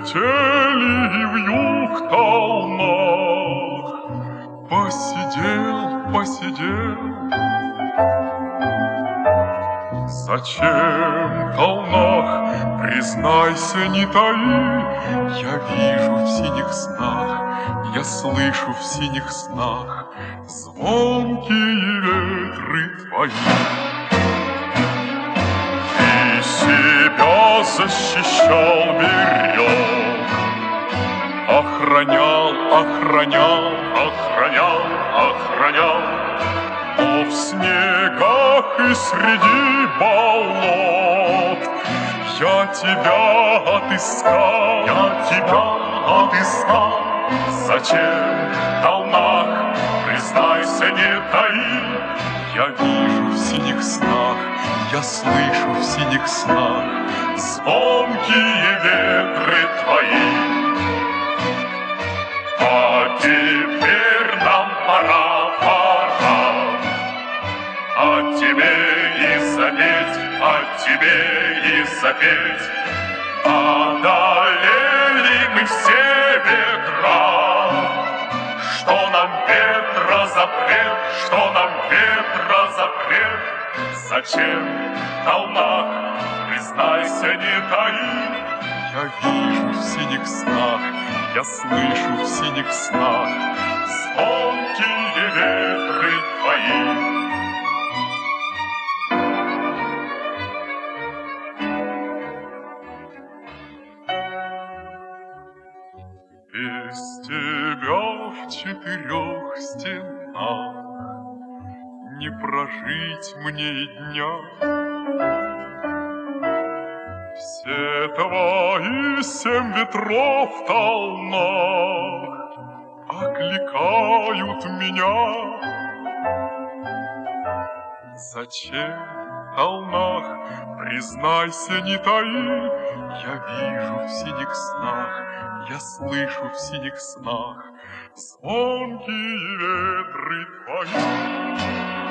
улетели в юг толмах. Посидел, посидел. Зачем толмах, признайся, не таи? Я вижу в синих снах, я слышу в синих снах звонкие ветры твои. Ты себя защищал берег, охранял, охранял, охранял, охранял. Но в снегах и среди болот я тебя отыскал, я тебя отыскал. Зачем толмах, признайся, не таи? Я вижу в синих снах, я слышу в синих снах звонкие ветры твои. А теперь нам пора, пора, а тебе и запеть, а тебе и запеть. Одолели мы все ветра, что нам ветрозапрет, что нам ветрозапрет. Зачем толмах, признайся, не таи? Я вижу в синих снах, я слышу в синих снах звонкие ветры твои. Без тебя в четырех стенах не прожить мне и дня. Все твои 7 ветров в толмах окликают меня. Зачем толмах, признайся, не таи? Я вижу в синих снах, я слышу в синих снах звонкие ветры твои.